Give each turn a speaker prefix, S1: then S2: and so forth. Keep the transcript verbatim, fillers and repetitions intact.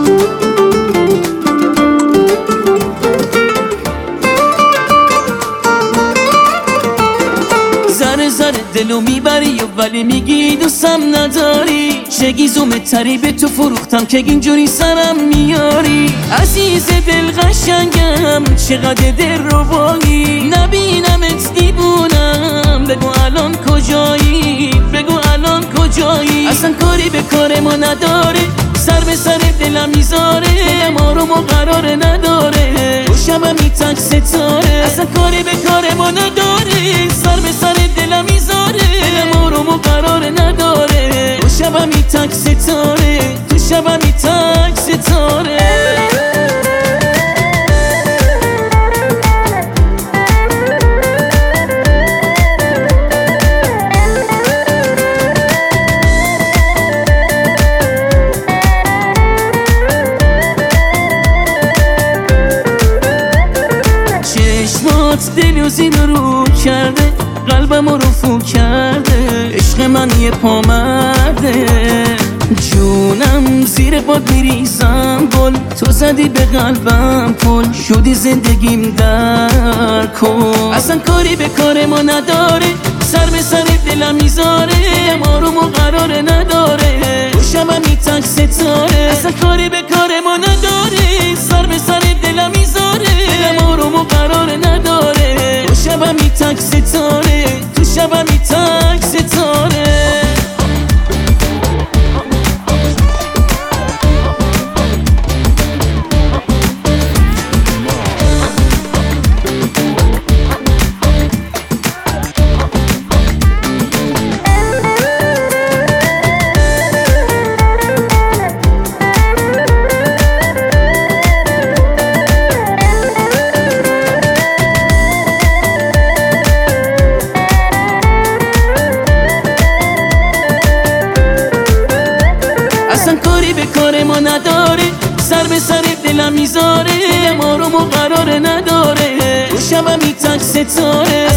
S1: ذره ذره دلو میبری و ولی میگی دوستم نداری. چه گیزومه تری به تو فروختم که اینجوری سرم میاری. عزیز دل قشنگم چقدر دل ربایی، نبینمت دیوونم. بگو الان کجایی، بگو الان کجایی. اصلا کاری به کار ما نداره، سر به سر دلم میذاره. دلم آروم و قرار نداره، رو شبم میتک ستاره. اصلا کاری به کار ما نداره، سر به سر دلم میذاره. دلم آروم و قرار نداره، رو شبم میتک ستاره. تو شبم میتک ستاره. دل و زیر رو کرده، قلبم رو فو کرده. عشق من یه پامرده، جونم زیر باد میریزم گل. تو زدی به قلبم پل، شدی زندگیم در کن. اصلا کاری به کار ما نداره، سر به سر دلم میذاره. آروم و قرار نداره، رو شبم میتک ستاره. اصلا کاری به کار ما نداره، سر به سر دلم میذاره. دلم آروم و قرار نداره، رو شبم میتک ستاره. تو شبم میتک ستاره. اصلا کاری به کار ما نداره، سر به سر دلم میذاره. آروم و قرار نداره، رو شبم میتک ستاره.